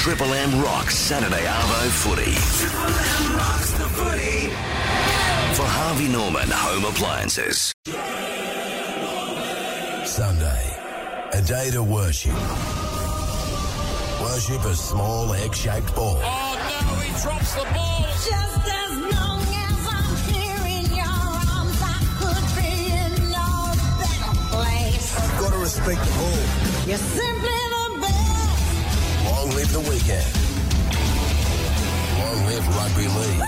Triple M rocks Saturday Arvo footy. Triple M rocks the footy. For Harvey Norman Home Appliances. Sunday, a day to worship. Worship a small egg-shaped ball. Oh no, he drops the ball. Just as long as I'm here in your arms, I could be in no better place. Got to respect the ball. You're simply the best. Long live the weekend. Long live rugby league.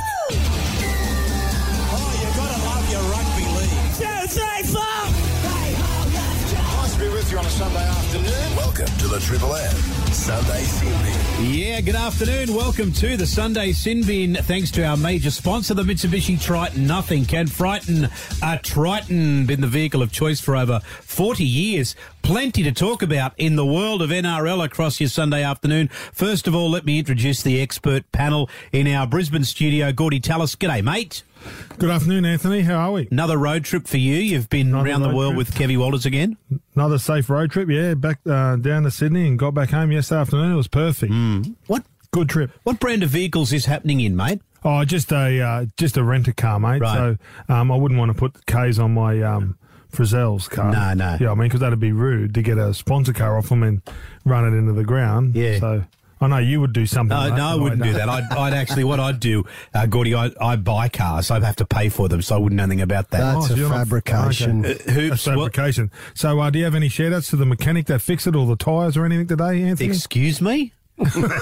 Oh, you got to love your rugby league. 2, 3, 4. Nice to be with you on a Sunday afternoon. Welcome to the Triple M Sunday Sin Bin. Yeah, good afternoon. Welcome to the Sunday Sin Bin. Thanks to our major sponsor, the Mitsubishi Triton. Nothing can frighten a Triton. Been the vehicle of choice for over 40 years. Plenty to talk about in the world of NRL across your Sunday afternoon. First of all, let me introduce the expert panel in our Brisbane studio. Gordy Tallis. G'day, mate. Good afternoon, Anthony. How are we? Another road trip for you. You've been around the world with Kevy Walters again. Another safe road trip, yeah. Back down to Sydney and got back home yesterday afternoon. It was perfect. What Good trip. What brand of vehicles is happening in, mate? Oh, just a rent-a-car, mate. Right. So I wouldn't want to put K's on my Frizzell's car. No. Yeah, I mean, because that'd be rude to get a sponsor car off them and run it into the ground. Yeah. So I know you would do something like that. No, I wouldn't do that. I'd actually, what I'd do, Gordy, I buy cars. I'd have to pay for them, so I wouldn't know anything about that. That's so a you're not- fabrication. okay. Hoops, That's fabrication. So do you have any shout-outs to the mechanic that fixed it or the tyres or anything today, Anthony? Excuse me? Hey? Do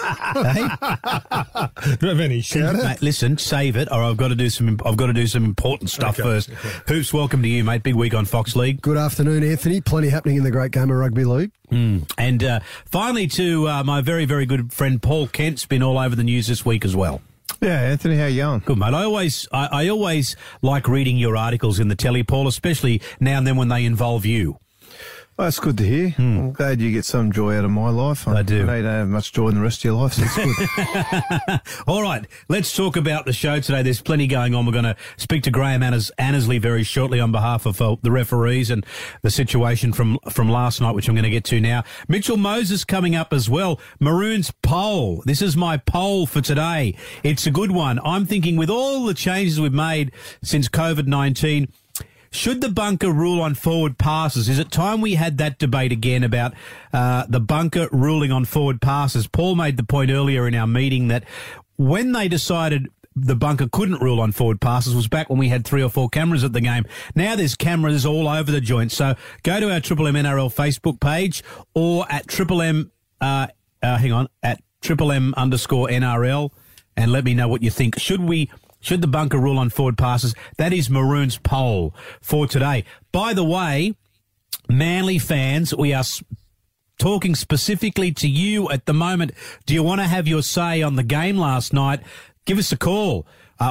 you have any shout-outs? Mate, listen, save it, or I've got to do some important stuff first. Hoops, welcome to you, mate. Big week on Fox League. Good afternoon, Anthony. Plenty happening in the great game of rugby league. And finally to my very, very good friend Paul Kent's been all over the news this week as well. Yeah, Anthony, how you going? Good, mate. I always like reading your articles in the telly, Paul, especially now and then when they involve you. Well, that's good to hear. I'm glad you get some joy out of my life. I do. I know you don't have much joy in the rest of your life, so it's good. All right, let's talk about the show today. There's plenty going on. We're going to speak to Graham Annesley very shortly on behalf of the referees and the situation from last night, which I'm going to get to now. Mitchell Moses coming up as well. Maroons poll. This is my poll for today. It's a good one. I'm thinking with all the changes we've made since COVID-19, should the bunker rule on forward passes? Is it time we had that debate again about the bunker ruling on forward passes? Paul made the point earlier in our meeting that when they decided the bunker couldn't rule on forward passes was back when we had 3 or 4 cameras at the game. Now there's cameras all over the joint. So go to our Triple M NRL Facebook page or at Triple M, at Triple M _NRL and let me know what you think. Should the bunker rule on forward passes? That is Maroon's poll for today. By the way, Manly fans, we are talking specifically to you at the moment. Do you want to have your say on the game last night? Give us a call.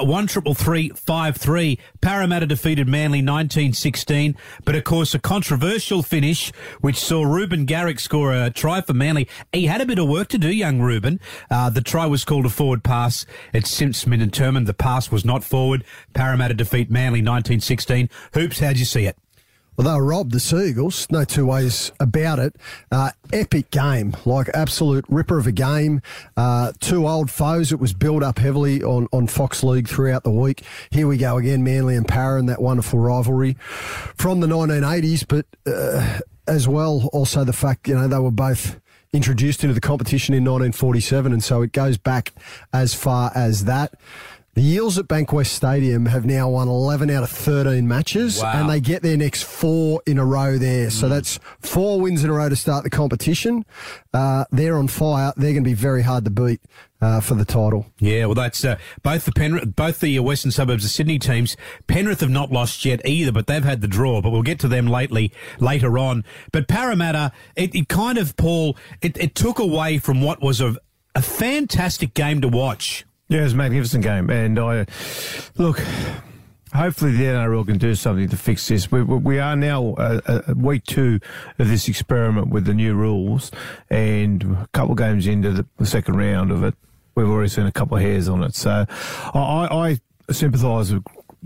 133353. Parramatta defeated Manly 19-16, but of course a controversial finish which saw Ruben Garrick score a try for Manly. He had a bit of work to do, young Ruben. The try was called a forward pass. It's since been determined the pass was not forward. Parramatta defeat Manly 19-16. Hoops, how'd you see it? Well, they were robbed, the Sea Eagles. No two ways about it. Epic game, like absolute ripper of a game. 2 old foes. It was built up heavily on Fox League throughout the week. Here we go again, Manly and Parra, and that wonderful rivalry from the 1980s. But as well, also the fact, they were both introduced into the competition in 1947, and so it goes back as far as that. The Eels at Bankwest Stadium have now won 11 out of 13 matches, and they get their next 4 in a row there. So that's 4 wins in a row to start the competition. They're on fire. They're going to be very hard to beat for the title. Yeah, well, that's both the Western Suburbs of Sydney teams. Penrith have not lost yet either, but they've had the draw. But we'll get to them later on. But Parramatta, it kind of, Paul, it took away from what was a fantastic game to watch. Yeah, it was a magnificent game. And look, hopefully the NRL can do something to fix this. We are now week 2 of this experiment with the new rules, and a couple of games into the second round of it, we've already seen a couple of hairs on it. So I sympathise with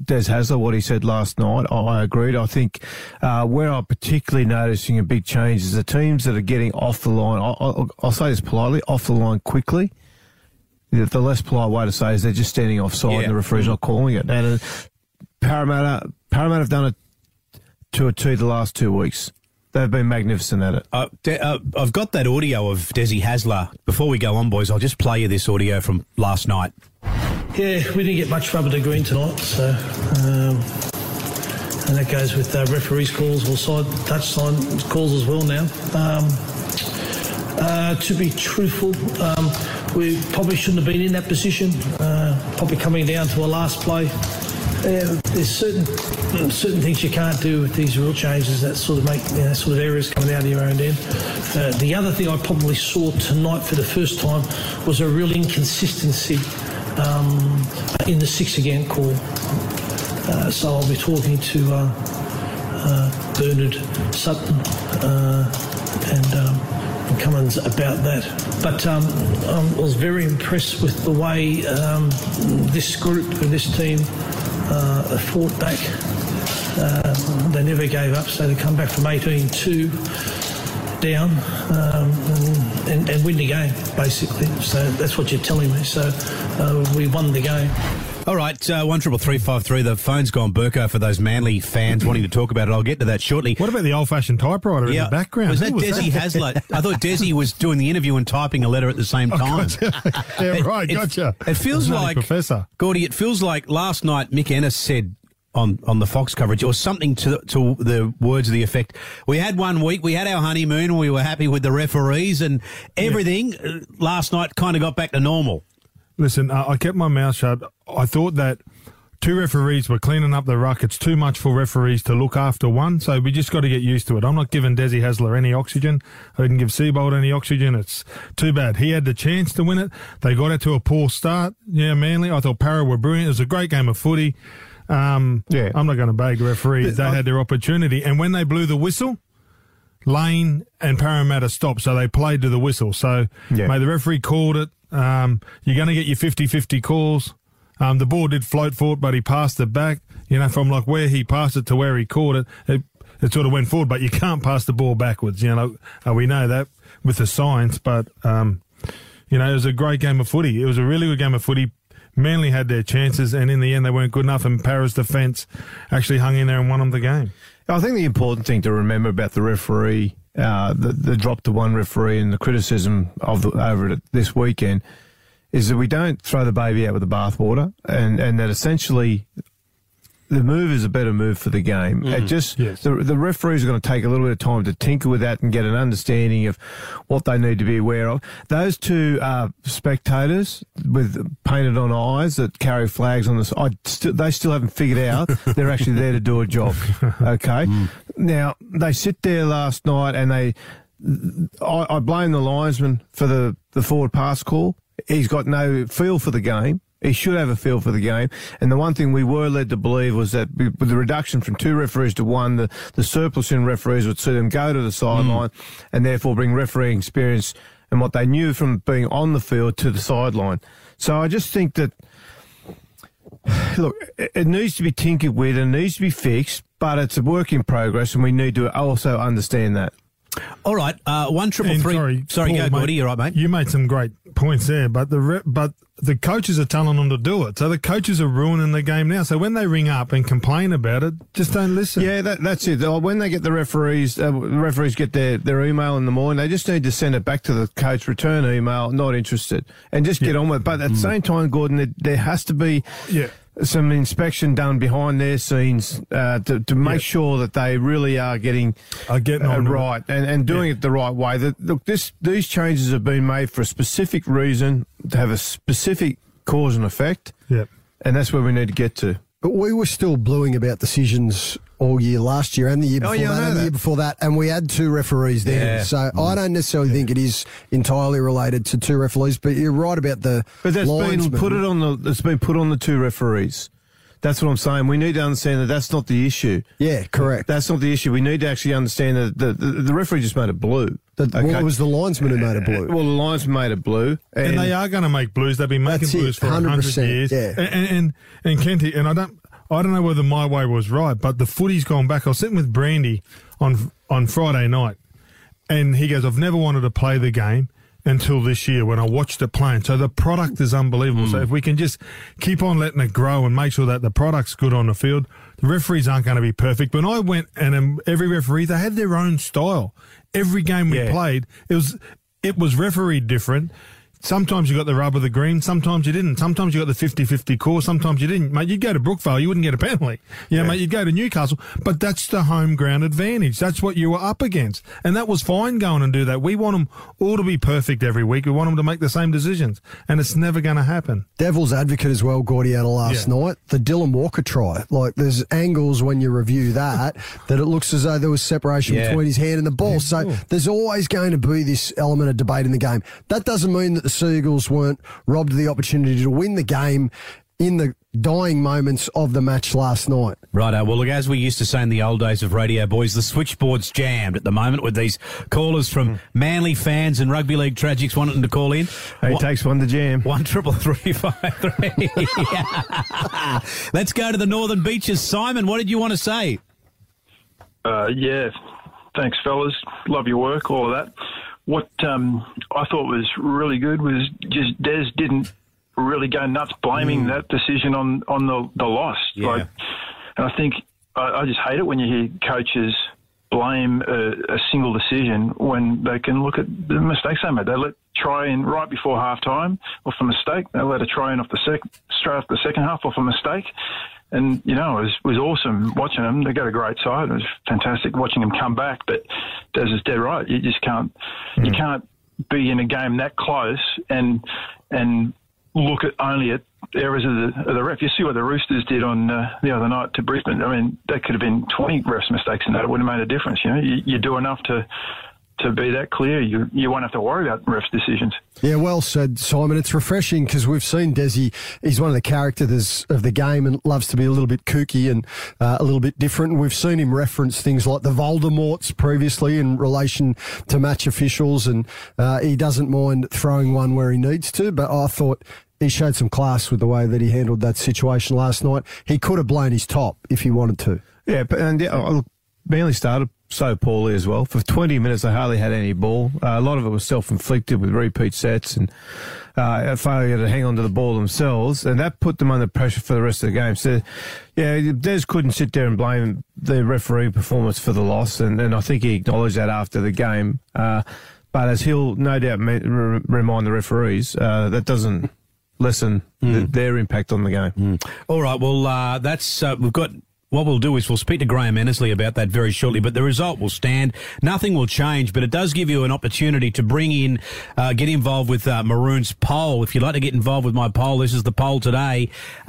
Des Hasler, what he said last night. I agreed. I think where I'm particularly noticing a big change is the teams that are getting off the line. I'll say this politely, off the line quickly. The less polite way to say is they're just standing offside and the referee's not calling it. And Parramatta have done it 2 or 2 the last 2 weeks. They've been magnificent at it. I've got that audio of Desi Hasler. Before we go on, boys, I'll just play you this audio from last night. Yeah, we didn't get much rubber to green tonight, so and that goes with referees' calls or touch sign calls as well now. To be truthful, we probably shouldn't have been in that position. Probably coming down to a last play. There's certain things you can't do with these rule changes that sort of make sort of errors coming out of your own end. The other thing I probably saw tonight for the first time was a real inconsistency in the 6 again call. So I'll be talking to Bernard Sutton and Cummins about that. But I was very impressed with the way this group and this team fought back. They never gave up, so they come back from 18-2 down and win the game, basically. So that's what you're telling me. So we won the game. All right, 133353. The phone's gone Burko for those Manly fans wanting to talk about it. I'll get to that shortly. What about the old-fashioned typewriter in the background? Was that Desi Hasler? I thought Desi was doing the interview and typing a letter at the same time. Gotcha. Yeah, right, gotcha. It feels like, Professor Gordy, it feels like last night Mick Ennis said on the Fox coverage, or something to the words of the effect, we had 1 week, we had our honeymoon, we were happy with the referees and everything. Last night kind of got back to normal. Listen, I kept my mouth shut. I thought that 2 referees were cleaning up the ruck. It's too much for referees to look after one, so we just got to get used to it. I'm not giving Desi Hasler any oxygen. I didn't give Seabold any oxygen. It's too bad. He had the chance to win it. They got it to a poor start. Yeah, Manly. I thought Parra were brilliant. It was a great game of footy. I'm not going to bag the referees. They had their opportunity. And when they blew the whistle, Lane and Parramatta stopped, so they played to the whistle. So, mate, the referee called it. You're going to get your 50-50 calls. The ball did float forward, but he passed it back. From like where he passed it to where he caught it, it sort of went forward, but you can't pass the ball backwards. We know that with the science, but, it was a great game of footy. It was a really good game of footy. Manly had their chances, and in the end they weren't good enough, and Parra's defence actually hung in there and won them the game. I think the important thing to remember about the referee, the drop to one referee and the criticism over it this weekend, is that we don't throw the baby out with the bathwater, and that essentially the move is a better move for the game. It just the referees are going to take a little bit of time to tinker with that and get an understanding of what they need to be aware of. Those 2 spectators with painted on eyes that carry flags on the side, they still haven't figured out they're actually there to do a job. Okay, now they sit there last night and I blame the linesman for the forward pass call. He's got no feel for the game. He should have a feel for the game. And the one thing we were led to believe was that with the reduction from 2 referees to 1, the surplus in referees would see them go to the sideline and therefore bring refereeing experience and what they knew from being on the field to the sideline. So I just think that, look, it needs to be tinkered with and needs to be fixed, but it's a work in progress and we need to also understand that. All right, 1333. Sorry, Paul, go, Gordy. You're right, mate. You made some great points there, but the coaches are telling them to do it. So the coaches are ruining the game now. So when they ring up and complain about it, just don't listen. Yeah, that's it. When they get the referees get their email in the morning, they just need to send it back to the coach, return email, not interested, and just get on with it. But at the same time, Gordon, there has to be some inspection done behind their scenes to make sure that they really are getting on right and doing it the right way. Look, these changes have been made for a specific reason, to have a specific cause and effect, and that's where we need to get to. But we were still bluing about decisions all year last year and the year before that and the year before that, and we had 2 referees then. Yeah. So I don't necessarily think it is entirely related to 2 referees, but you're right about the linesmen. It's been put on the 2 referees. That's what I'm saying. We need to understand that that's not the issue. Yeah, correct. That's not the issue. We need to actually understand that the referee just made it blue. Well, it was the linesman who made it blue. Well, the linesman made it blue. And they are going to make blues. They've been making blues for 100 years. Yeah. And Kenty, and I don't know whether my way was right, but the footy's gone back. I was sitting with Brandy on Friday night, and he goes, I've never wanted to play the game until this year when I watched it playing. So the product is unbelievable. So if we can just keep on letting it grow and make sure that the product's good on the field, the referees aren't going to be perfect. But I went and every referee, they had their own style. Every game we played, it was refereed different. Sometimes you got the rub of the green, sometimes you didn't. Sometimes you got the 50-50 call, sometimes you didn't. Mate, you'd go to Brookvale, you wouldn't get a penalty. Mate, you'd go to Newcastle. But that's the home ground advantage. That's what you were up against. And that was fine going and do that. We want them all to be perfect every week. We want them to make the same decisions. And it's never going to happen. Devil's advocate as well, Gordy, out of last night. The Dylan Walker try. Like, there's angles when you review that it looks as though there was separation between his hand and the ball. So there's always going to be this element of debate in the game. That doesn't mean that the Seagulls weren't robbed of the opportunity to win the game in the dying moments of the match last night. Righto. Well, look, as we used to say in the old days of radio, boys, the switchboard's jammed at the moment with these callers from Manly fans and rugby league tragics wanting to call in. It takes one to jam. 133353. Let's go to the Northern Beaches. Simon, what did you want to say? Thanks, fellas. Love your work, all of that. What I thought was really good was just Des didn't really go nuts blaming that decision on the loss. And I think I just hate it when you hear coaches blame a single decision when they can look at the mistakes they made. They let try in right before halftime off a mistake. They let a try in straight off the second half off a mistake. And, it was awesome watching them. They got a great side. It was fantastic watching them come back. But Des is dead right. You just can't you can't be in a game that close and look at only at errors of the ref. You see what the Roosters did on the other night to Brisbane. I mean, that could have been 20 refs' mistakes in that. It wouldn't have made a difference. You do enough to be that clear, you won't have to worry about refs' decisions. Yeah, well said, Simon. It's refreshing because we've seen Desi. He's one of the characters of the game and loves to be a little bit kooky and a little bit different. We've seen him reference things like the Voldemorts previously in relation to match officials, and he doesn't mind throwing one where he needs to, but I thought he showed some class with the way that he handled that situation last night. He could have blown his top if he wanted to. Yeah, look, Manly started so poorly as well. For 20 minutes, they hardly had any ball. A lot of it was self-inflicted with repeat sets and a failure to hang on to the ball themselves, and that put them under pressure for the rest of the game. So, Des couldn't sit there and blame the referee performance for the loss, and I think he acknowledged that after the game. But as he'll no doubt remind the referees, that doesn't lessen their impact on the game. All right, well, that's we've got... What we'll do is we'll speak to Graham Annesley about that very shortly, but the result will stand. Nothing will change, but it does give you an opportunity to bring in, get involved with Maroon's poll. If you'd like to get involved with my poll, this is the poll today.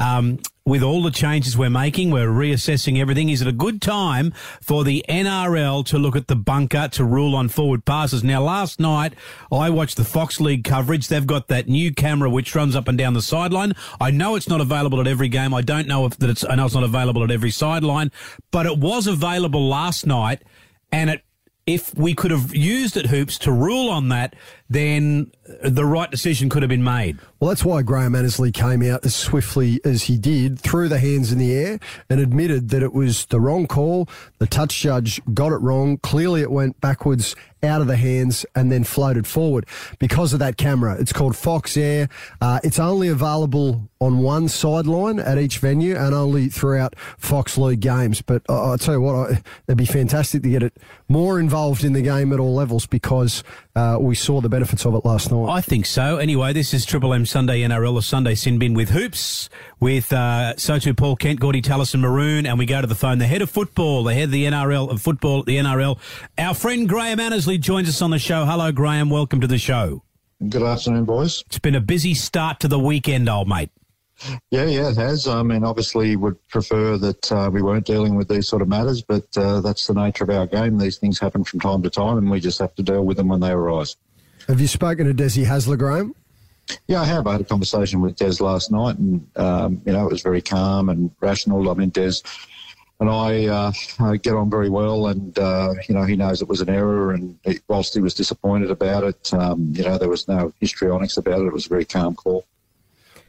With all the changes we're making, we're reassessing everything. Is it a good time for the NRL to look at the bunker to rule on forward passes? Now, last night, I watched the Fox League coverage. They've got that new camera which runs up and down the sideline. I know it's not available at every game. I know it's not available at every sideline, but it was available last night, and if we could have used it, Hoops, to rule on that, then the right decision could have been made. Well, that's why Graham Annesley came out as swiftly as he did, threw the hands in the air and admitted that it was the wrong call. The touch judge got it wrong. Clearly it went backwards out of the hands and then floated forward because of that camera. It's called Fox Air. It's only available on one sideline at each venue and only throughout Fox League games. But I'll tell you what, it'd be fantastic to get it more involved in the game at all levels because we saw the benefits of it last night. I think so. Anyway, this is Triple M Sunday NRL, a Sunday Sin Bin with Hoops, with Sotu Paul Kent, Gordy Tallis and Maroon, and we go to the phone. The head of football, the head of the NRL, of football at the NRL, our friend Graham Annesley joins us on the show. Hello, Graham. Welcome to the show. Good afternoon, boys. It's been a busy start to the weekend, old mate. Yeah, it has. I mean, obviously would prefer that we weren't dealing with these sort of matters, but that's the nature of our game. These things happen from time to time, and we just have to deal with them when they arise. Have you spoken to Desi Hasler, Graham? Yeah, I have. I had a conversation with Des last night, and, it was very calm and rational. I mean, Des and I get on very well, and, he knows it was an error, and whilst he was disappointed about it, there was no histrionics about it. It was a very calm call.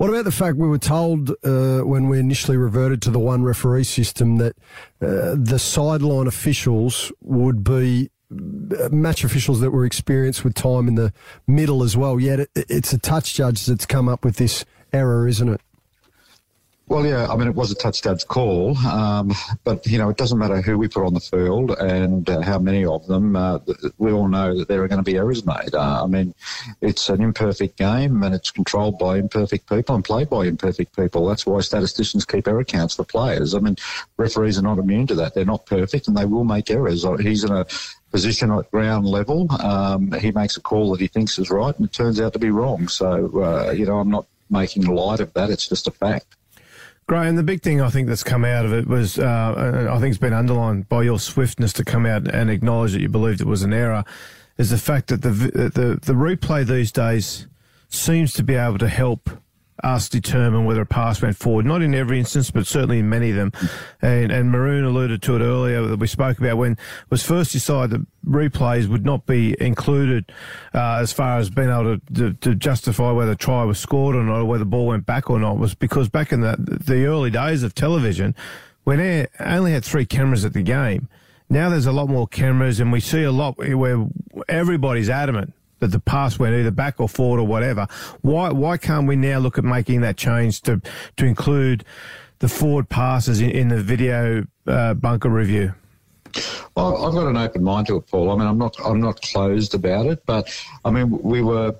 What about the fact we were told when we initially reverted to the one referee system that the sideline officials would be match officials that were experienced with time in the middle as well, yet it's a touch judge that's come up with this error, isn't it? Well, yeah, I mean, it was a touch judge call, but, you know, it doesn't matter who we put on the field and how many of them. We all know that there are going to be errors made. I mean, it's an imperfect game and it's controlled by imperfect people and played by imperfect people. That's why statisticians keep error counts for players. I mean, referees are not immune to that. They're not perfect and they will make errors. He's in a position at ground level. He makes a call that he thinks is right and it turns out to be wrong. So, you know, I'm not making light of that. It's just a fact. Graham, the big thing I think that's come out of it was, I think it's been underlined by your swiftness to come out and acknowledge that you believed it was an error, is the fact that the replay these days seems to be able to help us determine whether a pass went forward. Not in every instance, but certainly in many of them. And Maroon alluded to it earlier that we spoke about when it was first decided that replays would not be included as far as being able to justify whether a try was scored or not, or whether the ball went back or not, was because back in the early days of television, when they only had 3 cameras at the game, now there's a lot more cameras and we see a lot where everybody's adamant that the pass went either back or forward or whatever. Why can't we now look at making that change to include the forward passes in the video bunker review? Well, I've got an open mind to it, Paul. I mean, I'm not closed about it, but I mean, we were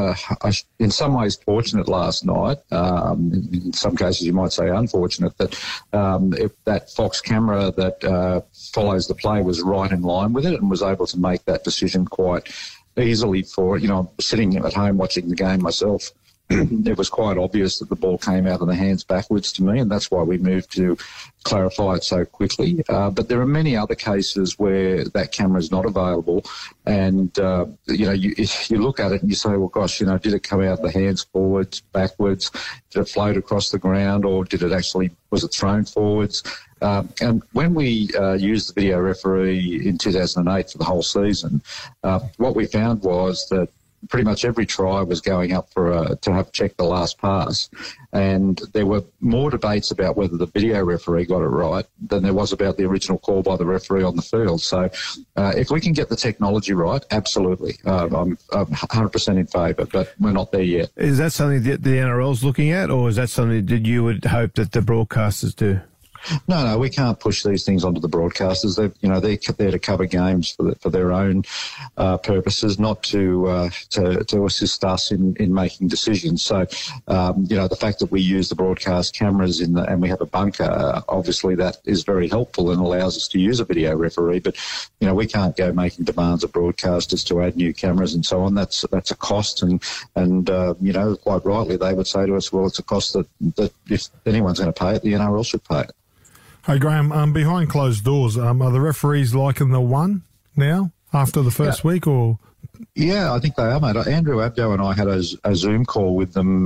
in some ways fortunate last night. In some cases, you might say unfortunate that if that Fox camera that follows the play was right in line with it and was able to make that decision quite easily for it. You know, I'm sitting at home watching the game myself. It was quite obvious that the ball came out of the hands backwards to me, and that's why we moved to clarify it so quickly. But there are many other cases where that camera is not available, and you know, you look at it and you say, well, gosh, you know, did it come out of the hands forwards, backwards? Did it float across the ground, or was it thrown forwards? And when we used the video referee in 2008 for the whole season, what we found was that pretty much every try was going up to have checked the last pass, and there were more debates about whether the video referee got it right than there was about the original call by the referee on the field. So if we can get the technology right, absolutely. I'm 100% in favour, but we're not there yet. Is that something that the NRL's looking at, or is that something that you would hope that the broadcasters do? No, we can't push these things onto the broadcasters. They're there to cover games for their own purposes, not to assist us in making decisions. So, you know, the fact that we use the broadcast cameras and we have a bunker, obviously that is very helpful and allows us to use a video referee. But, you know, we can't go making demands of broadcasters to add new cameras and so on. That's a cost, and you know, quite rightly they would say to us, well, it's a cost that if anyone's going to pay it, the NRL should pay it. Hey, Graham, behind closed doors, are the referees liking the one now after the first week, or...? Yeah, I think they are, mate. Andrew Abdo and I had a Zoom call with them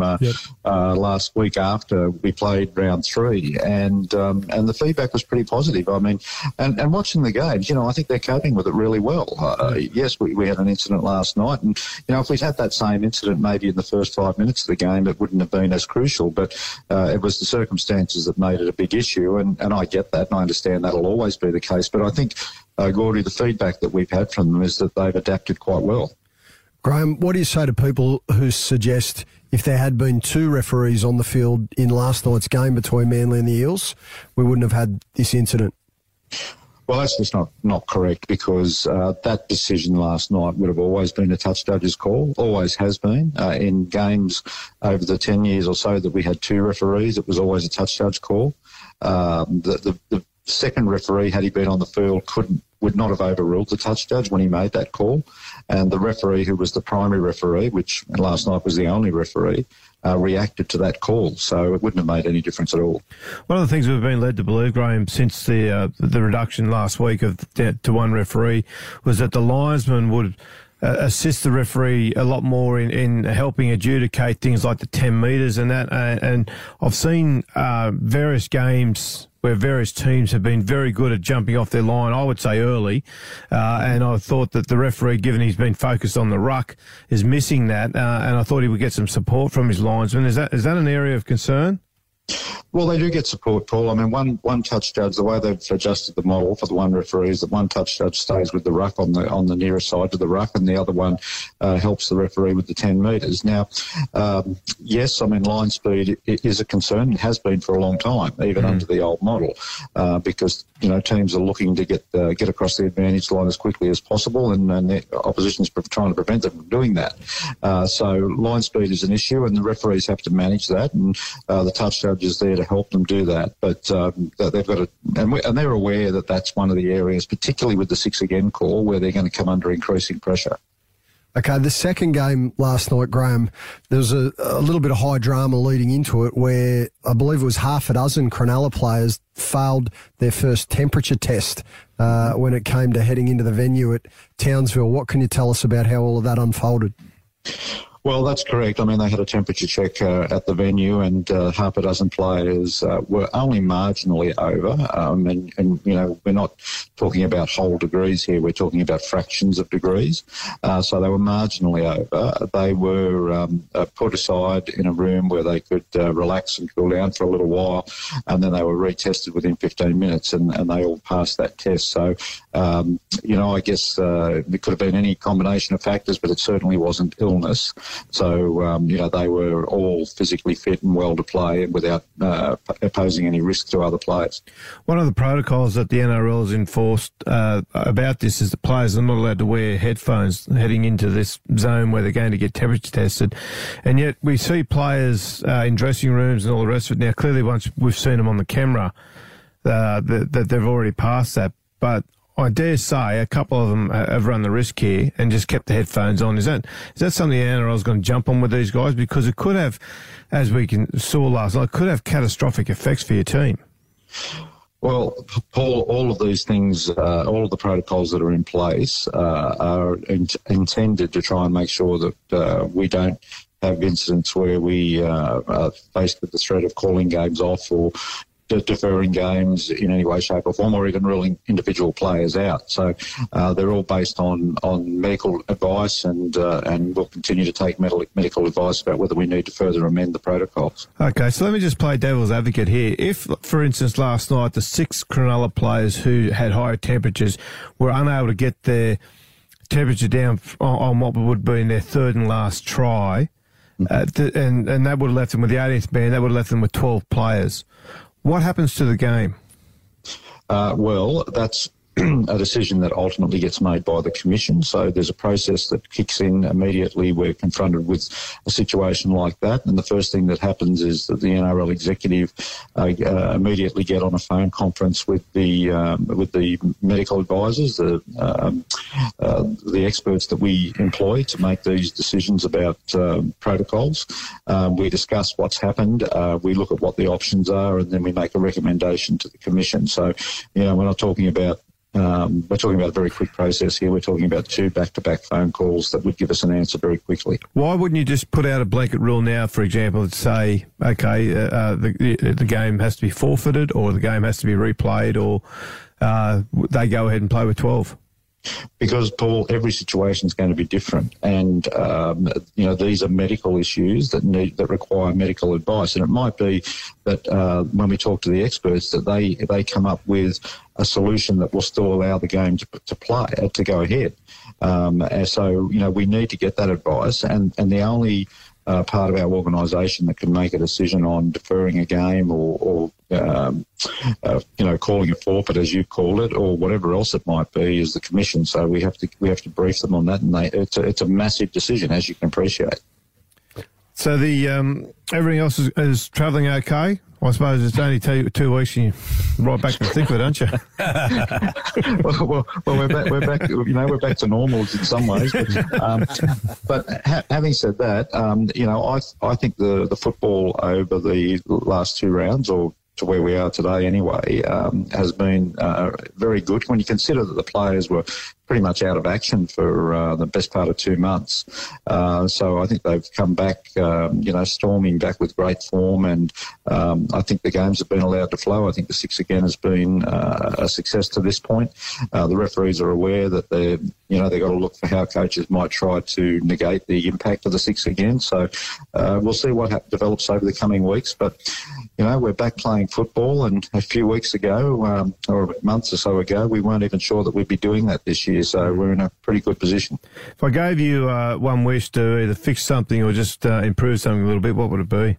last week after we played round 3, and the feedback was pretty positive. I mean, and watching the games, you know, I think they're coping with it really well. Yes, we had an incident last night, and, you know, if we'd had that same incident maybe in the first 5 minutes of the game, it wouldn't have been as crucial, but it was the circumstances that made it a big issue, and I get that, and I understand that'll always be the case, but I think, Gordy, the feedback that we've had from them is that they've adapted quite well. Graham, what do you say to people who suggest if there had been 2 referees on the field in last night's game between Manly and the Eels, we wouldn't have had this incident? Well, that's just not correct, because that decision last night would have always been a touch judge's call, always has been. In games over the 10 years or so that we had 2 referees, it was always a touch judge call. The second referee, had he been on the field, would not have overruled the touch judge when he made that call. And the referee who was the primary referee, which last night was the only referee, reacted to that call. So it wouldn't have made any difference at all. One of the things we've been led to believe, Graham, since the reduction last week to one referee was that the linesman would assist the referee a lot more in helping adjudicate things like the 10 metres and that. And I've seen various games where various teams have been very good at jumping off their line, I would say early, and I thought that the referee, given he's been focused on the ruck, is missing that, and I thought he would get some support from his linesmen. Is that an area of concern? Well, they do get support, Paul. I mean, one touch judge, the way they've adjusted the model for the one referee is that one touch judge stays with the ruck on the nearest side to the ruck, and the other one helps the referee with the 10 metres. Now, yes, I mean, line speed is a concern. It has been for a long time, even under the old model, because teams are looking to get across the advantage line as quickly as possible, and the opposition's trying to prevent them from doing that. So line speed is an issue, and the referees have to manage that, and the touch judge is there to help them do that. But they've got to, and they're aware that that's one of the areas, particularly with the 6 again call, where they're going to come under increasing pressure. Okay, the second game last night, Graham, there was a little bit of high drama leading into it where I believe it was half a dozen Cronulla players failed their first temperature test when it came to heading into the venue at Townsville. What can you tell us about how all of that unfolded? Well, that's correct. I mean, they had a temperature check at the venue, and half a dozen players were only marginally over. And we're not talking about whole degrees here. We're talking about fractions of degrees. So they were marginally over. They were put aside in a room where they could relax and cool down for a little while, and then they were retested within 15 minutes, and they all passed that test. So, I guess it could have been any combination of factors, but it certainly wasn't illness. So, they were all physically fit and well to play without posing any risk to other players. One of the protocols that the NRL has enforced about this is that players are not allowed to wear headphones heading into this zone where they're going to get temperature tested. And yet we see players in dressing rooms and all the rest of it. Now, clearly once we've seen them on the camera, that they've already passed that. But I dare say a couple of them have run the risk here and just kept the headphones on. Is that something the NRL is going to jump on with these guys? Because it could have, as we saw last night, could have catastrophic effects for your team. Well, Paul, all of these things, all of the protocols that are in place are intended to try and make sure that we don't have incidents where we are faced with the threat of calling games off or deferring games in any way, shape or form, or even ruling individual players out. So they're all based on medical advice, and we'll continue to take medical advice about whether we need to further amend the protocols. Okay, so let me just play devil's advocate here. If, for instance, last night the 6 Cronulla players who had higher temperatures were unable to get their temperature down on what would be in their third and last try, and that would have left them with the 18th man, that would have left them with 12 players. What happens to the game? Well, that's a decision that ultimately gets made by the Commission. So there's a process that kicks in immediately. We're confronted with a situation like that. And the first thing that happens is that the NRL executive immediately get on a phone conference with the medical advisors, the experts that we employ to make these decisions about protocols. We discuss what's happened. We look at what the options are, and then we make a recommendation to the Commission. So, we're not talking about we're talking about a very quick process here. We're talking about 2 back-to-back phone calls that would give us an answer very quickly. Why wouldn't you just put out a blanket rule now, for example, to say, okay, the game has to be forfeited, or the game has to be replayed, or they go ahead and play with 12? Because, Paul, every situation is going to be different, and these are medical issues that require medical advice. And it might be that when we talk to the experts, that they come up with a solution that will still allow the game to go ahead. And so we need to get that advice, and the only part of our organisation that can make a decision on deferring a game or calling a forfeit, as you call it, or whatever else it might be, is the Commission. So we have to brief them on that, and it's a massive decision, as you can appreciate. So the everything else is travelling okay? I suppose it's only 2 weeks and you're right back to the thick of it, aren't you? well, we're back. We're back to normal in some ways. But having said that, I think the football over the last 2 rounds, or to where we are today anyway, has been very good when you consider that the players were pretty much out of action for the best part of 2 months. So I think they've come back, storming back with great form, and I think the games have been allowed to flow. I think the 6 again has been a success to this point. The referees are aware that they've got to look for how coaches might try to negate the impact of the 6 again. So we'll see what develops over the coming weeks. But, we're back playing football, and a few weeks ago, or months or so ago, we weren't even sure that we'd be doing that this year. So we're in a pretty good position. If I gave you one wish to either fix something or just improve something a little bit, what would it be?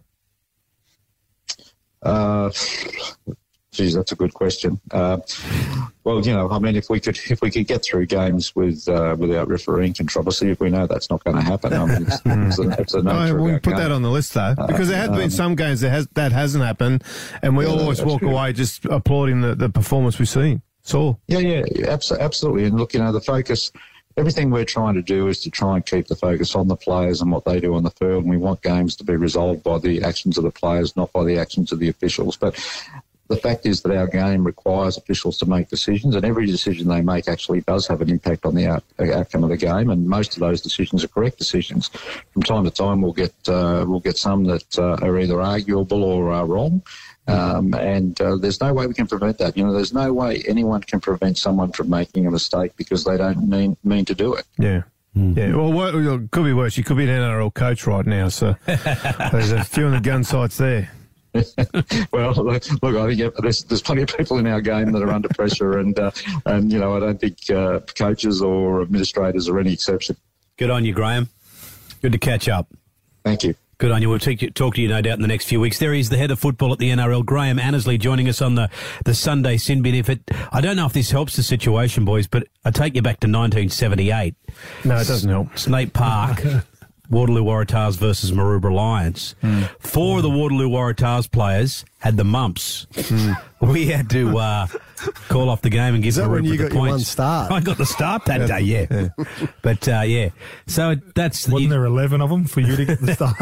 Geez, that's a good question. If we could get through games without refereeing controversy, if we know that's not going to happen, it's the nature we of our put game. that on the list though, because there have been some games that hasn't happened, and we always walk away just applauding the performance we've seen. So absolutely. And look, the focus. Everything we're trying to do is to try and keep the focus on the players and what they do on the field, and we want games to be resolved by the actions of the players, not by the actions of the officials. But the fact is that our game requires officials to make decisions, and every decision they make actually does have an impact on the outcome of the game, and most of those decisions are correct decisions. From time to time, we'll get some that are either arguable or are wrong. There's no way we can prevent that. There's no way anyone can prevent someone from making a mistake because they don't mean to do it. Yeah. Yeah, well, it could be worse. You could be an NRL coach right now, so there's a few on the gun sites there. Well, look, I think there's plenty of people in our game that are under pressure, and I don't think coaches or administrators are any exception. Good on you, Graham. Good to catch up. Thank you. Good on you. We'll talk to you, no doubt, in the next few weeks. There is the head of football at the NRL, Graham Annesley, joining us on the Sunday Sin Bin. I don't know if this helps the situation, boys, but I take you back to 1978. No, it doesn't help. Snape Park, Waterloo Waratahs versus Maroubra Lions. 4 of the Waterloo Waratahs players had the mumps. We had to call off the game and give Maroubra the points. Is that when you got your one start? I got the start that day, yeah. But, yeah. So that's... Wasn't there 11 of them for you to get the start?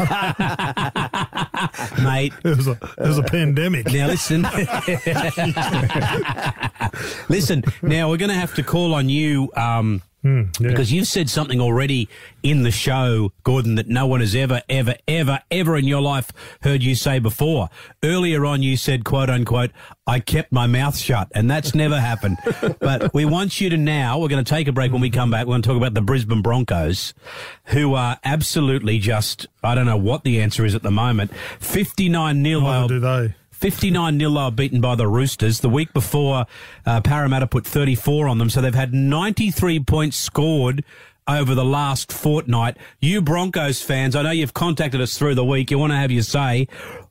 Mate. It was a pandemic. Now, listen. Listen, now we're going to have to call on you... because you've said something already in the show, Gordon, that no one has ever in your life heard you say before. Earlier on, you said, quote unquote, I kept my mouth shut, and that's never happened. But we want you to now, we're going to take a break. When we come back, we're going to talk about the Brisbane Broncos, who are absolutely just, I don't know what the answer is at the moment, 59-0. Neither do they. 59-0 they were beaten by the Roosters. The week before, Parramatta put 34 on them, so they've had 93 points scored over the last fortnight. You Broncos fans, I know you've contacted us through the week. You want to have your say.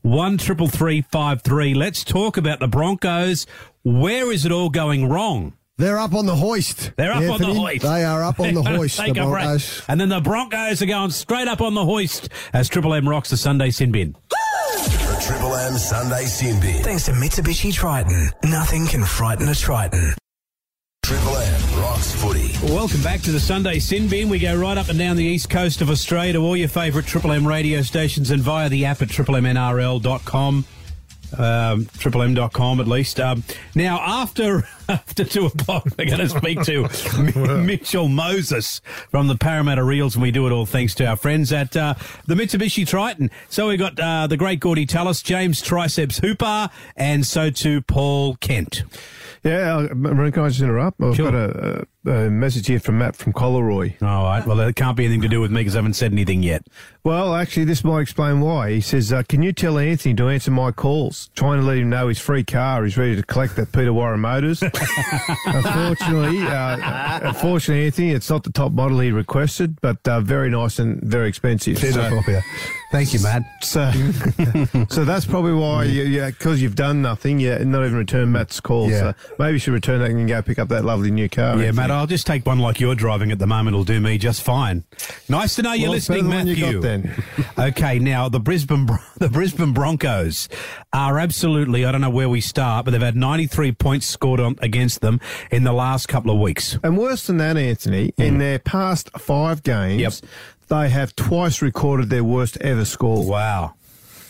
1-333-5-3. Let's talk about the Broncos. Where is it all going wrong? They're up on the hoist. They're up Anthony. on the hoist. They are up on the hoist, the Broncos. And then the Broncos are going straight up on the hoist as Triple M rocks the Sunday Sin Bin. The Triple M Sunday Sin Bin. Thanks to Mitsubishi Triton. Nothing can frighten a Triton. Triple M rocks footy. Welcome back to the Sunday Sin Bin. We go right up and down the east coast of Australia to all your favourite Triple M radio stations and via the app at triplem.nrl.com. triplem.com at least. Now, after 2 o'clock, we're going to speak to Mitchell Moses from the Parramatta Reels, and we do it all thanks to our friends at the Mitsubishi Triton. So we've got the great Gordy Tallis, James Triceps Hooper, and so too Paul Kent. Yeah, can I just interrupt? I've got a message here from Matt from Collaroy. All right. Well, it can't be anything to do with me because I haven't said anything yet. Well, actually, this might explain why. He says, can you tell Anthony to answer my calls? Trying to let him know his free car is ready to collect at Peter Warren Motors. Unfortunately, Anthony, it's not the top model he requested, but very nice and very expensive. Thank you, Matt. So that's probably why, because you've done nothing, not even returned Matt's call. Yeah. So maybe you should return that and go pick up that lovely new car. Yeah, Matt, I'll just take one like you're driving at the moment. It'll do me just fine. Nice to know you're listening, Matthew. You got then. Okay, now the Brisbane Broncos are absolutely, I don't know where we start, but they've had 93 points scored against them in the last couple of weeks. And worse than that, Anthony, in their past 5 games, they have twice recorded their worst ever score. Wow.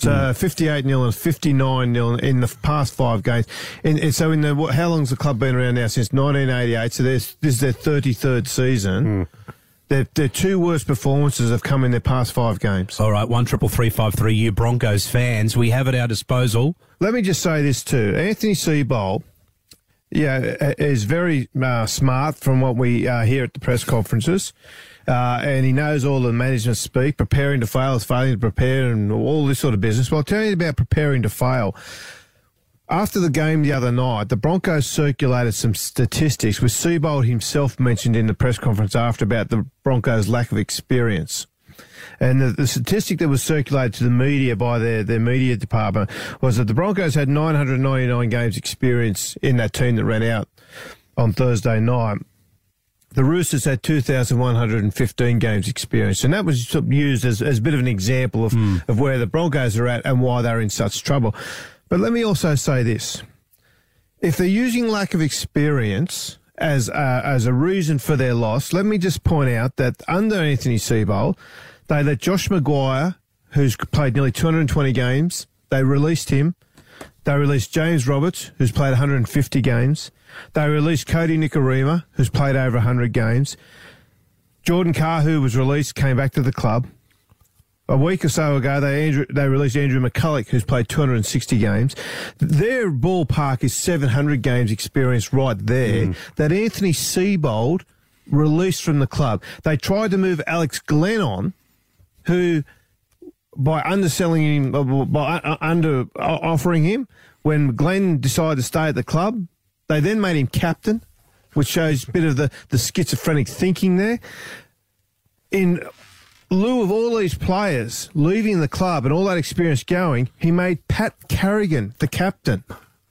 So 58-0 and 59-0 in the past 5 games. And so how long's the club been around now? Since 1988. So this is their 33rd season. Their 2 worst performances have come in their past 5 games. All right, 13353, you Broncos fans, we have at our disposal. Let me just say this too. Anthony Seibold, is very smart from what we hear at the press conferences. And he knows all the management speak. Preparing to fail is failing to prepare and all this sort of business. Well, I'll tell you about preparing to fail. After the game the other night, the Broncos circulated some statistics, which Seibold himself mentioned in the press conference after about the Broncos' lack of experience. And the statistic that was circulated to the media by their media department was that the Broncos had 999 games experience in that team that ran out on Thursday night. The Roosters had 2,115 games experience, and that was used as a bit of an example of where the Broncos are at and why they're in such trouble. But let me also say this. If they're using lack of experience as a reason for their loss, let me just point out that under Anthony Seibold, they let Josh Maguire, who's played nearly 220 games, they released him. They released James Roberts, who's played 150 games. They released Cody Nikorima, who's played over 100 games. Jordan Carr, who was released, came back to the club. A week or so ago, they released Andrew McCulloch, who's played 260 games. Their ballpark is 700 games experience right there that Anthony Seibold released from the club. They tried to move Alex Glenn on, who, by underselling him, offering him, when Glenn decided to stay at the club, they then made him captain, which shows a bit of the schizophrenic thinking there. In lieu of all these players leaving the club and all that experience going, he made Pat Carrigan the captain.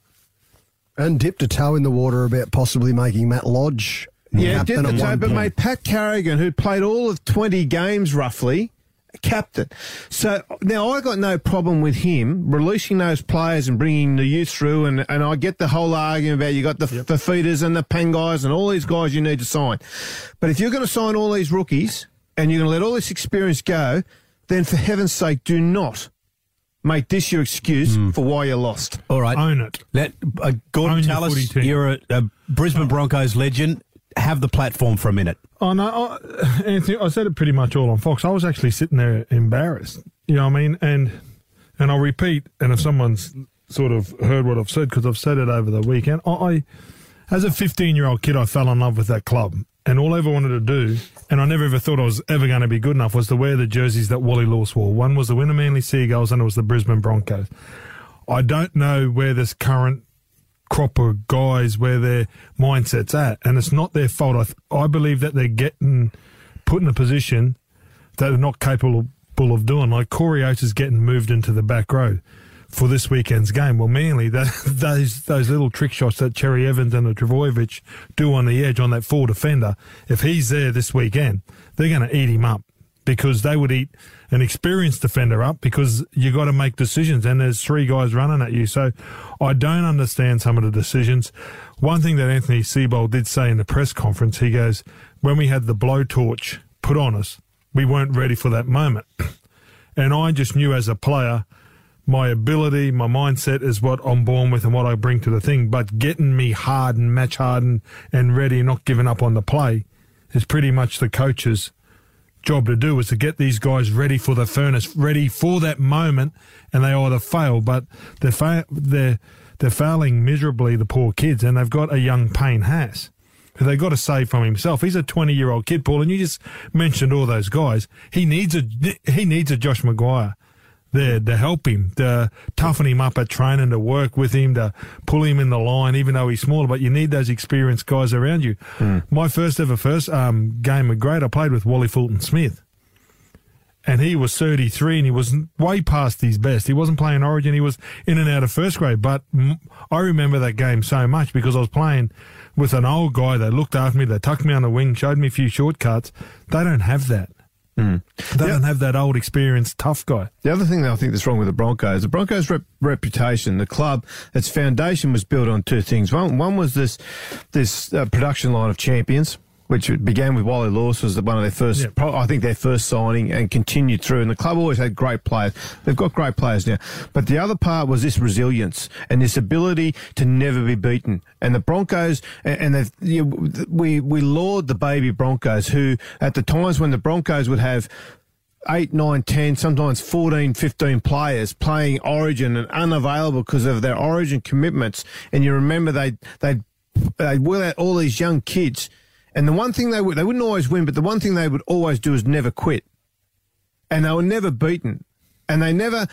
And dipped a toe in the water about possibly making Matt Lodge captain at one point. Made Pat Carrigan, who played all of 20 games roughly, captain. So now I got no problem with him releasing those players and bringing the youth through, and I get the whole argument about you got the Feeders and the Pangais and all these guys you need to sign. But if you're going to sign all these rookies and you're going to let all this experience go, then for heaven's sake, do not make this your excuse for why you lost. All right. Own it. Gordon Tallis, you're a Brisbane Broncos legend. Have the platform for a minute. Oh, no, Anthony, I said it pretty much all on Fox. I was actually sitting there embarrassed. You know what I mean? And I'll repeat, and if someone's sort of heard what I've said, because I've said it over the weekend, I as a 15-year-old kid, I fell in love with that club. And all I ever wanted to do, and I never ever thought I was ever going to be good enough, was to wear the jerseys that Wally Lewis wore. One was the Winter Manly Seagulls and it was the Brisbane Broncos. I don't know where this current crop of guys, where their mindset's at, and it's not their fault. I believe that they're getting put in a position that they're not capable of doing. Like Corey Oates is getting moved into the back row for this weekend's game. Well, Manly, those little trick shots that Cherry Evans and the Trbojevic do on the edge on that full defender, if he's there this weekend, they're going to eat him up, because they would eat an experienced defender up, because you got to make decisions and there's 3 guys running at you. So I don't understand some of the decisions. One thing that Anthony Seibold did say in the press conference, he goes, when we had the blowtorch put on us, we weren't ready for that moment. And I just knew as a player, my ability, my mindset is what I'm born with and what I bring to the thing. But getting me hardened, match hardened and ready, not giving up on the play, is pretty much the coach's job to do, is to get these guys ready for the furnace, ready for that moment, and they either fail, but they're failing miserably, the poor kids, and they've got a young Payne Haas, who they've got to save from himself. He's a 20-year-old kid, Paul, and you just mentioned all those guys. He needs a Josh Maguire there to help him, to toughen him up at training, to work with him, to pull him in the line, even though he's smaller. But you need those experienced guys around you. My first game of grade, I played with Wally Fulton-Smith. And he was 33 and he was way past his best. He wasn't playing Origin. He was in and out of first grade. But I remember that game so much because I was playing with an old guy that looked after me, that tucked me on the wing, showed me a few shortcuts. They don't have that. They don't have that old, experienced, tough guy. The other thing that I think that's wrong with the Broncos reputation, the club, its foundation was built on 2 things. One was this production line of champions. which began with Wally Lewis, was one of their first, I think their first signing, and continued through. And the club always had great players. They've got great players now. But the other part was this resilience and this ability to never be beaten. And the Broncos, we laud the baby Broncos, who at the times when the Broncos would have 8, 9, 10, sometimes 14, 15 players playing Origin and unavailable because of their Origin commitments. And you remember they'd wheel out all these young kids. And the one thing they wouldn't always win, but the one thing they would always do is never quit. And they were never beaten. And they never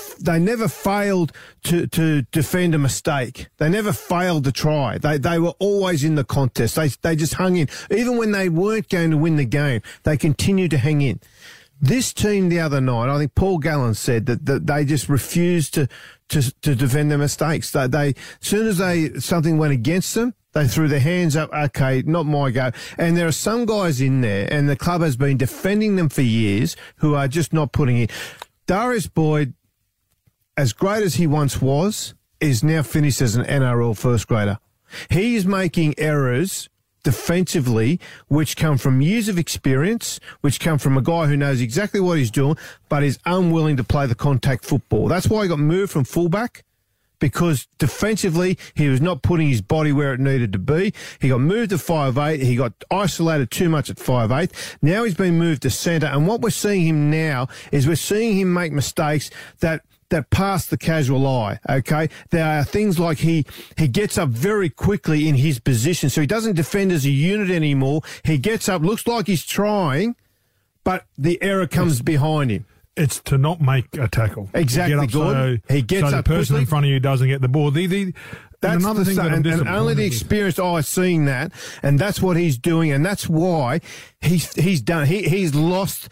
failed to defend a mistake. They never failed to try. They were always in the contest. They just hung in. Even when they weren't going to win the game, they continued to hang in. This team the other night, I think Paul Gallen said that they just refused to defend their mistakes. They soon as something went against them, they threw their hands up. Okay, not my go. And there are some guys in there, and the club has been defending them for years, who are just not putting in. Darius Boyd, as great as he once was, is now finished as an NRL first grader. He is making errors defensively, which come from years of experience, which come from a guy who knows exactly what he's doing, but is unwilling to play the contact football. That's why he got moved from fullback, because defensively he was not putting his body where it needed to be. He got moved to 5'8". He got isolated too much at 5'8". Now he's been moved to centre, and what we're seeing him now is we're seeing him make mistakes that pass the casual eye, okay? There are things like he gets up very quickly in his position, so he doesn't defend as a unit anymore. He gets up, looks like he's trying, but the error comes behind him. It's to not make a tackle. Exactly, Gordon. He gets up the person quickly. In front of you doesn't get the ball. That's another thing that I'm and only the experienced eye seeing that, and that's what he's doing, and that's why he's done. He's lost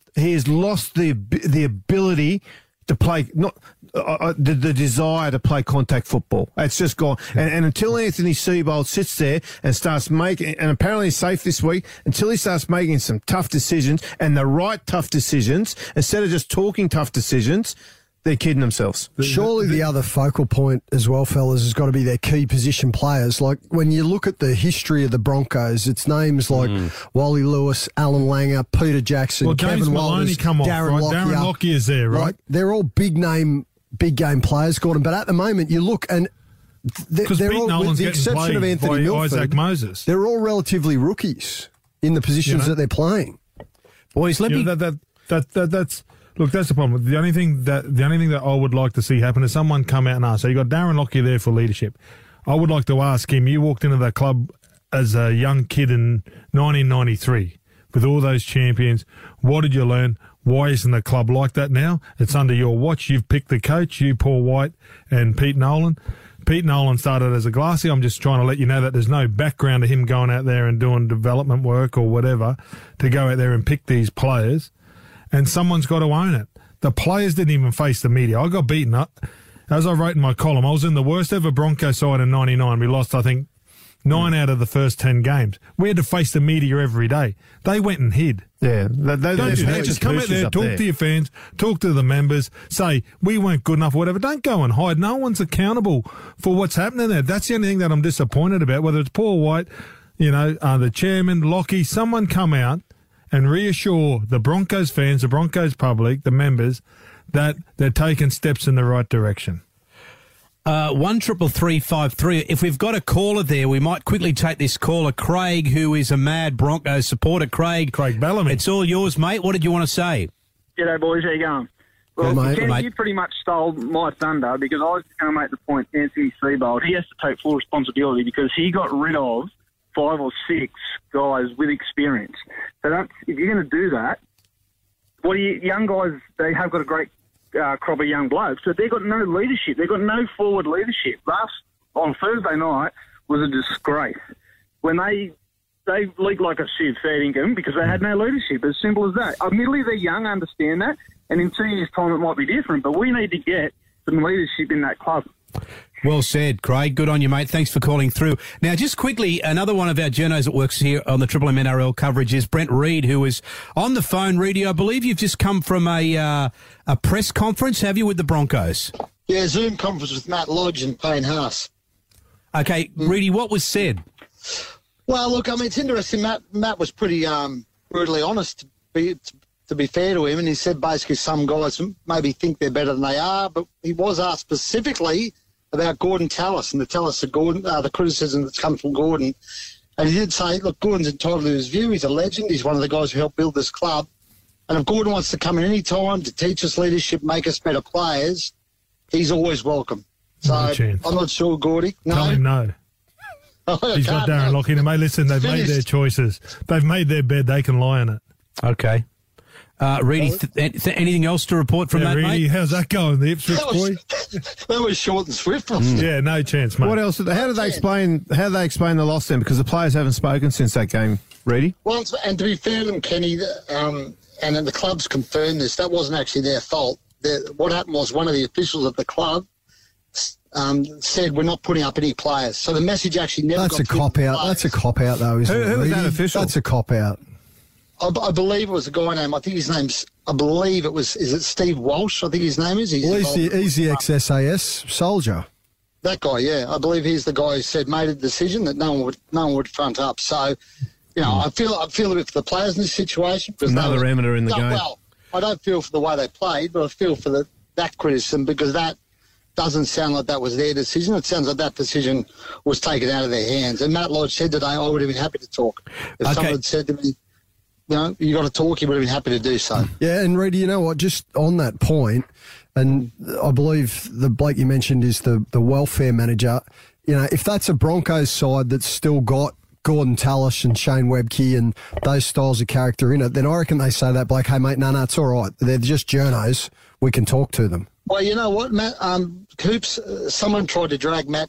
the ability to play, not the desire to play contact football. It's just gone. And until Anthony Seibold sits there and starts making, and apparently he's safe this week, until he starts making some tough decisions, and the right tough decisions, instead of just talking tough decisions, they're kidding themselves. Surely the other focal point as well, fellas, has got to be their key position players. Like, when you look at the history of the Broncos, it's names like Wally Lewis, Alan Langer, Peter Jackson, James Kevin Maloney Walters, come off, Darren right? Lockyer. Darren Lockyer is there, right? They're all big game players, Gordon. But at the moment, you look and they're all, with the exception of Anthony Milford, Isaac Moses, they're all relatively rookies in the positions that they're playing. Boys, let me. That's. Look, that's the problem. The only thing that I would like to see happen is someone come out and ask. So you got Darren Lockyer there for leadership. I would like to ask him. You walked into that club as a young kid in 1993 with all those champions. What did you learn? Why isn't the club like that now? It's under your watch. You've picked the coach, you, Paul White, and Pete Nolan. Pete Nolan started as a glassy. I'm just trying to let you know that there's no background to him going out there and doing development work or whatever to go out there and pick these players. And someone's got to own it. The players didn't even face the media. I got beaten up. As I wrote in my column, I was in the worst ever Broncos side in 99. We lost, I think, 9 out of the first 10 games. We had to face the media every day. They went and hid. Yeah. Don't do that. Just come out there, talk to your fans, talk to the members, say, we weren't good enough or whatever. Don't go and hide. No one's accountable for what's happening there. That's the only thing that I'm disappointed about, whether it's Paul White, the chairman, Lockie, someone come out and reassure the Broncos fans, the Broncos public, the members, that they're taking steps in the right direction. 1-333-553. If we've got a caller there, we might quickly take this caller, Craig, who is a mad Broncos supporter. Craig Bellamy. It's all yours, mate. What did you want to say? G'day, boys. How you going? Well, Kenny, you pretty much stole my thunder, because I was going to make the point, Anthony Seibold, he has to take full responsibility because he got rid of 5 or 6 guys with experience. So that's, if you're going to do that, young guys, they have got a great crop of young blokes, but they've got no leadership. They've got no forward leadership. On Thursday night was a disgrace. When they leaked like a sieve, fair income, because they had no leadership. As simple as that. Admittedly, they're young, I understand that, and in 2 years' time it might be different, but we need to get some leadership in that club. Well said, Craig. Good on you, mate. Thanks for calling through. Now, just quickly, another one of our journos that works here on the Triple M NRL coverage is Brent Reid, who is on the phone. Reedy, I believe you've just come from a press conference, have you, with the Broncos? Yeah, Zoom conference with Matt Lodge and Payne Haas. Okay, Reedy, what was said? Well, look, I mean, it's interesting. Matt was pretty brutally honest, to be fair to him, and he said basically some guys maybe think they're better than they are, but he was asked specifically about Gordon Tallis and the criticism that's come from Gordon. And he did say, look, Gordon's entitled to his view. He's a legend. He's one of the guys who helped build this club. And if Gordon wants to come in any time to teach us leadership, make us better players, he's always welcome. So I'm not sure, Gordy. No. Tell him no. He's got Darren Lockyer. Mate, listen, they've made their choices. They've made their bed. They can lie on it. Okay. Reedy, anything else to report from that, Reedy, mate? how's that going, the Ipswich boy? That was short and swift. Yeah, no chance, mate. What else? How do they explain the loss then? Because the players haven't spoken since that game, Reedy. Well, and to be fair to them, Kenny, and the club's confirmed this, that wasn't actually their fault. What happened was one of the officials at the club said we're not putting up any players. So the message actually never That's a cop-out. That's a cop-out, though, isn't it? Who was that official? That's a cop-out. I believe it was a guy named, is it Steve Walsh? I think his name is. He's the ex-SAS soldier. That guy, yeah. I believe he's the guy who said made a decision that no one would front up. So, I feel a bit for the players in this situation. Another amateur in the game. Well, I don't feel for the way they played, but I feel for that criticism because that doesn't sound like that was their decision. It sounds like that decision was taken out of their hands. And Matt Lodge said today, I would have been happy to talk. If someone had said to me, you got to talk, he would have been happy to do so. Yeah, and Reedy, you know what, just on that point, and I believe the bloke you mentioned is the welfare manager, if that's a Broncos side that's still got Gordon Tallis and Shane Webke and those styles of character in it, then I reckon they say that bloke, hey, mate, no, it's all right. They're just journos. We can talk to them. Well, you know what, Matt? Coops, someone tried to drag Matt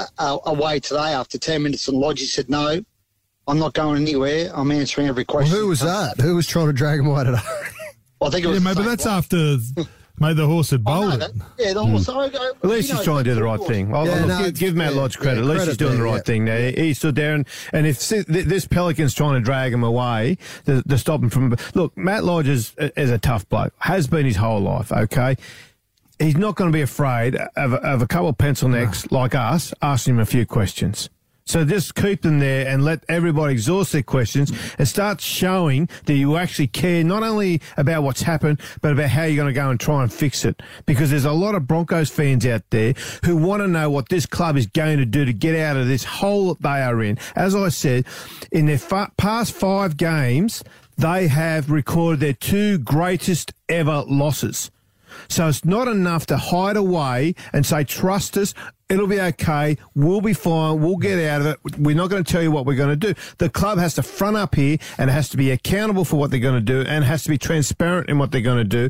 away today after 10 minutes and Lodge. He said, no, I'm not going anywhere. I'm answering every question. Well, who was that? Who was trying to drag him away today? Well, I think it was mate, but that's after... Mate, the horse had bolted. The horse. At least he's trying to do the right thing. Give Matt Lodge credit. At least he's doing the right thing there. He stood there, and if this Pelican's trying to drag him away to stop him from... Look, Matt Lodge is a tough bloke. Has been his whole life, okay? He's not going to be afraid of a couple of pencil necks like us asking him a few questions. So just keep them there and let everybody exhaust their questions and start showing that you actually care not only about what's happened, but about how you're going to go and try and fix it. Because there's a lot of Broncos fans out there who want to know what this club is going to do to get out of this hole that they are in. As I said, in their past 5 games, they have recorded their 2 greatest ever losses. So it's not enough to hide away and say, trust us, it'll be okay, we'll be fine, we'll get out of it, we're not going to tell you what we're going to do. The club has to front up here and it has to be accountable for what they're going to do and has to be transparent in what they're going to do.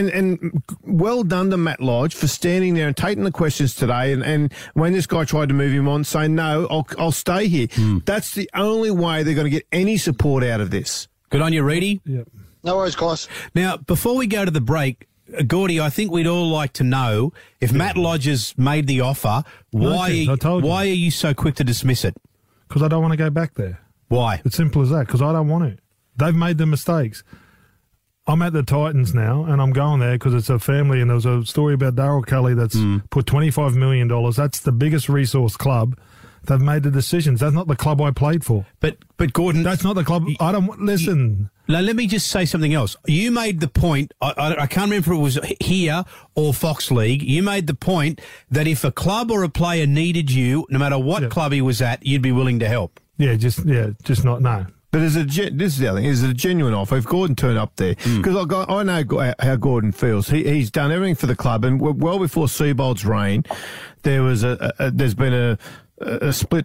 And well done to Matt Lodge for standing there and taking the questions today and when this guy tried to move him on, saying, no, I'll stay here. That's the only way they're going to get any support out of this. Good on you, Reedy. Yep. No worries, guys. Now, before we go to the break, Gordy, I think we'd all like to know if Matt Lodge has made the offer, why are you so quick to dismiss it? Because I don't want to go back there. Why? It's simple as that, because I don't want to. They've made the mistakes. I'm at the Titans now, and I'm going there because it's a family, and there was a story about Darryl Kelly that's put $25 million. That's the biggest resource club. They've made the decisions. That's not the club I played for. But Gordon... That's not the club... I don't... Listen... Now, let me just say something else. You made the point, I can't remember if it was here or Fox League, you made the point that if a club or a player needed you, no matter what club he was at, you'd be willing to help. Just not, no. But this is the other thing, is it a genuine offer? If Gordon turned up there, because I know how Gordon feels. He's done everything for the club, and well before Seabold's reign, there's been a split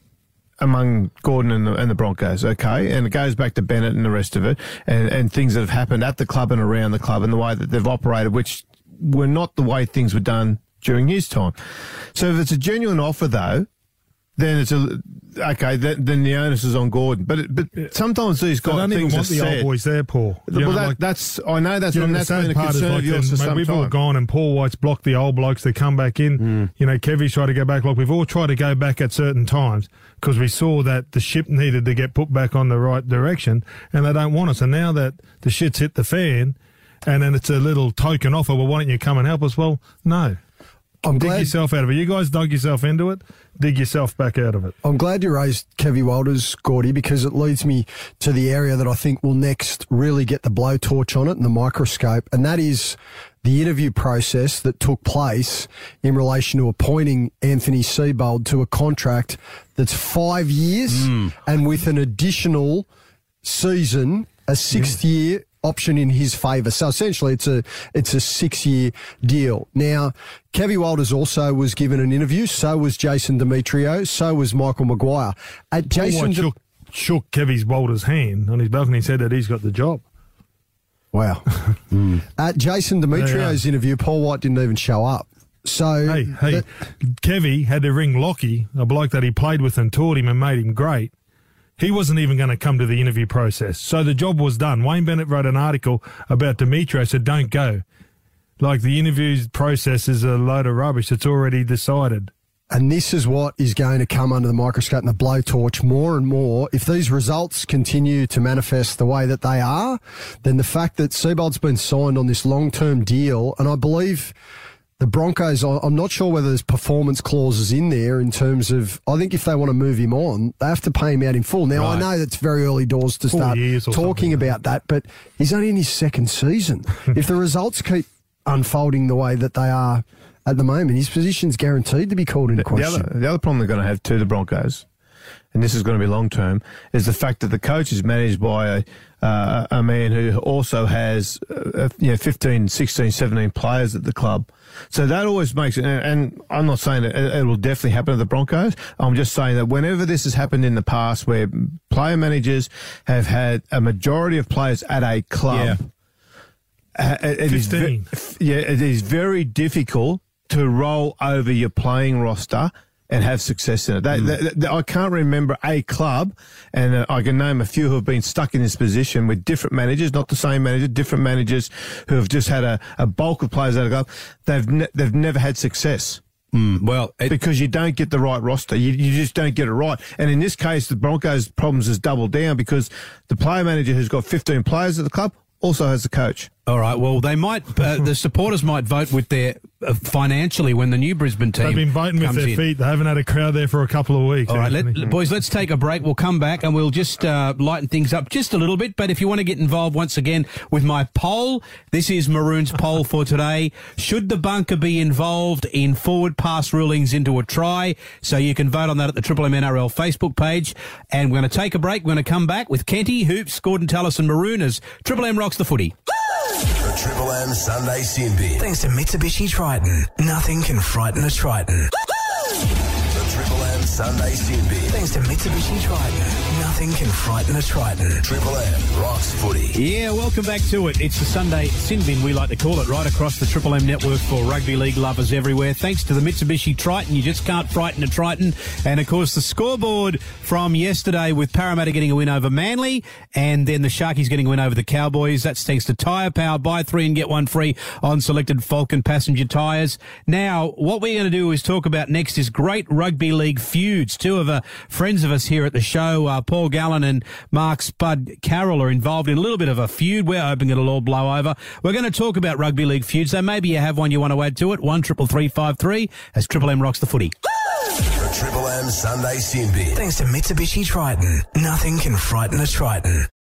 among Gordon and the Broncos, okay? And it goes back to Bennett and the rest of it and things that have happened at the club and around the club and the way that they've operated, which were not the way things were done during his time. So if it's a genuine offer, though, then then the onus is on Gordon. But sometimes these guys don't even want the old boys there, Paul. I know that's been a concern of yours for some time. We've all gone and Paul White's blocked the old blokes to come back in. Kevy's tried to go back. Like we've all tried to go back at certain times because we saw that the ship needed to get put back on the right direction, and they don't want us. And now that the shit's hit the fan, and then it's a little token offer, well, why don't you come and help us? Well, no. dig yourself out of it. You guys dug yourself into it. Dig yourself back out of it. I'm glad you raised Kevy Walters, Gordy, because it leads me to the area that I think will next really get the blowtorch on it and the microscope, and that is the interview process that took place in relation to appointing Anthony Seibold to a contract that's 5 years and with an additional season, a sixth year option in his favour. So essentially it's a 6-year deal. Now, Kevy Walters also was given an interview, so was Jason Demetriou, so was Michael Maguire. Shook Kevy Walters' hand on his balcony and said that he's got the job. Wow. At Jason Demetriou's interview, Paul White didn't even show up. So Kevy had to ring Lockie, a bloke that he played with and taught him and made him great. He wasn't even going to come to the interview process. So the job was done. Wayne Bennett wrote an article about Demetriou, said don't go. Like the interview process is a load of rubbish. It's already decided. And this is what is going to come under the microscope and the blowtorch more and more. If these results continue to manifest the way that they are, then the fact that Seibold's been signed on this long-term deal, and I believe the Broncos, I'm not sure whether there's performance clauses in there in terms of, I think if they want to move him on, they have to pay him out in full. Now, right. I know that's very early doors to start talking about that, but he's only in his second season. If the results keep unfolding the way that they are at the moment, his position's guaranteed to be called into question. The other problem they're going to have too, the Broncos, and this is going to be long term, is the fact that the coach is managed by a man who also has 15, 16, 17 players at the club. So that always makes it, and I'm not saying that it will definitely happen to the Broncos. I'm just saying that whenever this has happened in the past where player managers have had a majority of players at a club, it is very difficult to roll over your playing roster and have success in it. I can't remember a club, and I can name a few who have been stuck in this position with different managers, not the same manager, different managers who have just had a bulk of players out of the club. They've never had success. Because you don't get the right roster. You just don't get it right. And in this case, the Broncos' problems has doubled down because the player manager who's got 15 players at the club also has the coach. All right. Well, they might. The supporters might vote with their financially when the new Brisbane team. They've been voting with their feet. They haven't had a crowd there for a couple of weeks. All right, boys. Let's take a break. We'll come back and we'll just lighten things up just a little bit. But if you want to get involved once again with my poll, this is Maroon's poll for today. Should the bunker be involved in forward pass rulings into a try? So you can vote on that at the Triple M NRL Facebook page. And we're going to take a break. We're going to come back with Kenty, Hoops, Gordon Tallis and Maroon as Triple M rocks the footy. The Triple M Sunday Sin Bin. Thanks to Mitsubishi Triton. Nothing can frighten a Triton. The Triple M Sunday Sin Bin. Thanks to Mitsubishi Triton. Nothing can frighten a Triton. Triple M rocks footy. Yeah, welcome back to it. It's the Sunday Sin Bin, we like to call it, right across the Triple M network for rugby league lovers everywhere. Thanks to the Mitsubishi Triton, you just can't frighten a Triton. And, of course, the scoreboard from yesterday with Parramatta getting a win over Manly and then the Sharkies getting a win over the Cowboys. That's thanks to Tyre Power. Buy 3 and get 1 free on selected Falcon passenger tyres. Now, what we're going to do is talk about next is great rugby league feuds. Two of friends of us here at the show, Paul Gallen and Mark Spud Carroll, are involved in a little bit of a feud. We're hoping it'll all blow over. We're going to talk about rugby league feuds, so maybe you have one you want to add to it. 133353 as Triple M rocks the footy. The Triple M Sunday Sin Bin. Thanks to Mitsubishi Triton. Nothing can frighten a Triton.